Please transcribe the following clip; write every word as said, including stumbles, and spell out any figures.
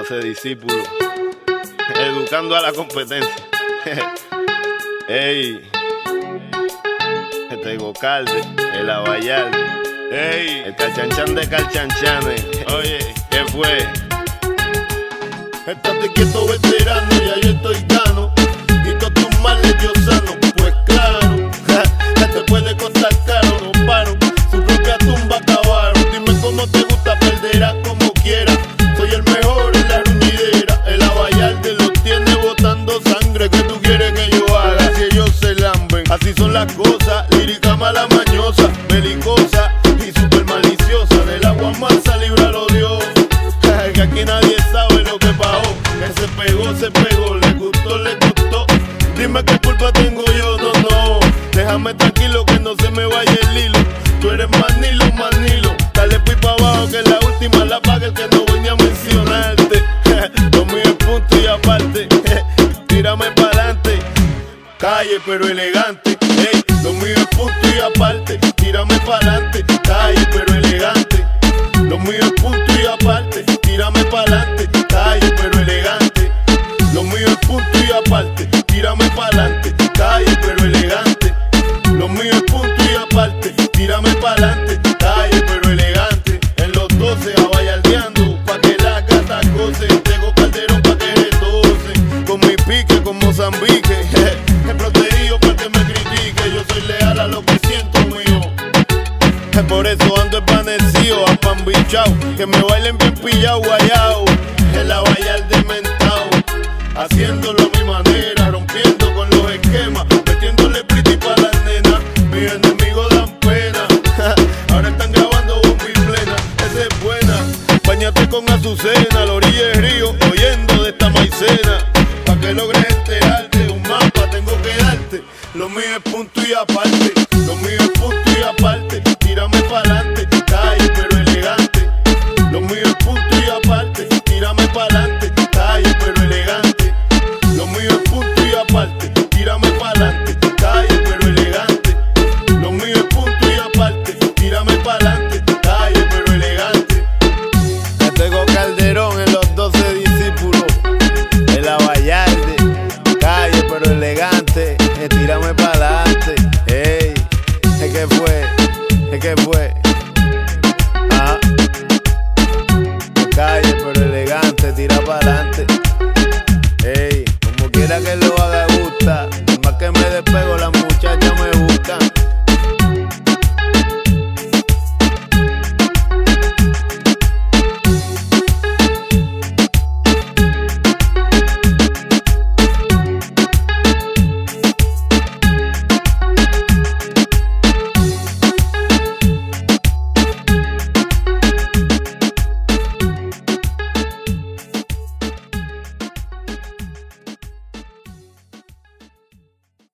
haciéndose discípulo, educando a la competencia. Ey, este Gocalde, el Abayalde, ey, el Calchanchan de Calchanchanes. Oye, ¿qué fue? Estate quieto, veterano, ya yo estoy gano. Y todos tus males yo sano. Pues claro, ja, te puede costar caro. No paro, su propia tumba cavaron. Dime cómo te gusta, perderás como quieras. Soy el mejor en la ruñidera. El Abayalde los tiene botando sangre. ¿Qué tú quieres que yo haga si ellos se lamben? Así son las cosas, lírica mala mañosa, belicosa y super maliciosa. Del agua mansa líbralo Dios. Que aquí nadie sabe lo que pasó. Que se pegó, se pegó, le gustó, le gustó. Dime qué culpa tengo yo, no, no. Déjame tranquilo que no se me vaya el hilo. Tú eres manilo, manilo. Dale pues pa' abajo que la última la paga el que no venía a mencionarte. Lo mío es punto y aparte. Tírame pa'lante. Calle pero elegante. Ey, lo mío es punto y aparte. Tírame pa'lante. Calle pero elegante. Lo mío es punto y aparte. Tírame pa'lante. Calle pero elegante. Lo mío es punto y aparte. Tírame pa'lante. Calle pero elegante. Lo mío es punto y aparte. Tírame pa'lante. Calle pero elegante. En los doce abayaldeando pa' que las gatas gocen. Tengo Calderón pa' que retocen. Con mi pique, con Mozambique. He protegido pa' que me critique. Yo soy leal a lo que siento mío. Por eso ando esvanecido, apambichao. Que me bailen bien pillao, guayao. El Abayalde mentao. Haciéndolo a mi manera.